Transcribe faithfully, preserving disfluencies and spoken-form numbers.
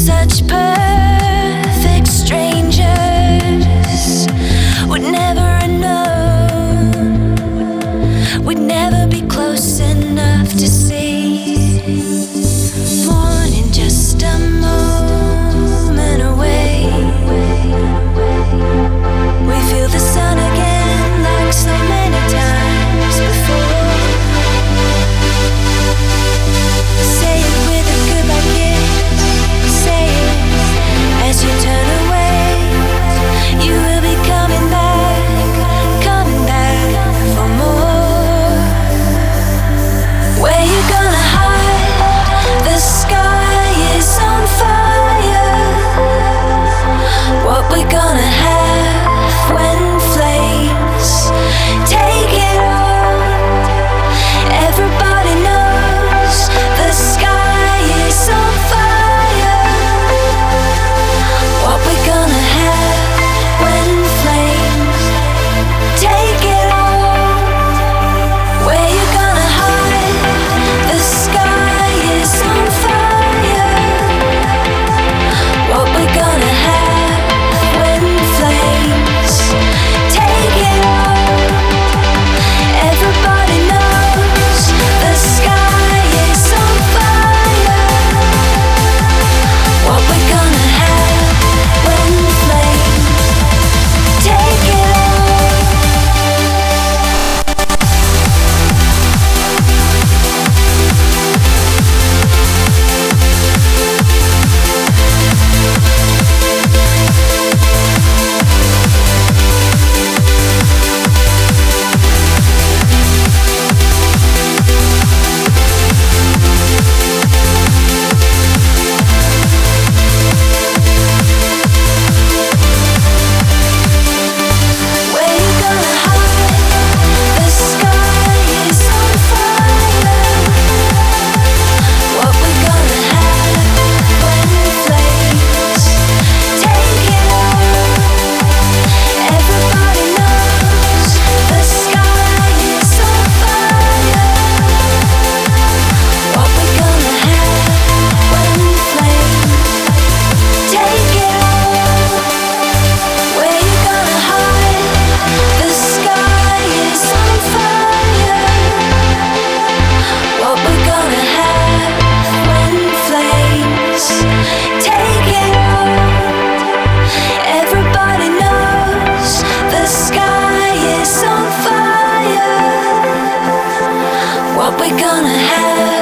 such perfect strangers would never have known, we'd never be close enough to see. Morning just a moment away, we feel the sun again like so many times before. Say it with a goodbye kiss, say it as you turn away. You will be coming back, coming back for more. Where you gonna hide? The sky is on fire. What we gonna have when flames take it all? Everybody knows the sky is on fire. What we gonna have when flames take it all? Where you gonna hide? The sky is on fire. What we gonna have when flames take it all? Everybody knows the sky is on fire. What we gonna have when flames take it all? Where you gonna hide? The sky is on fire. What we gonna have when flames take it all? Everybody knows the sky is on fire. What we gonna have when flames take it all? Where you gonna hide? The sky is on fire. What we gonna have when flames take it all? Everybody knows the sky is on fire. What we gonna have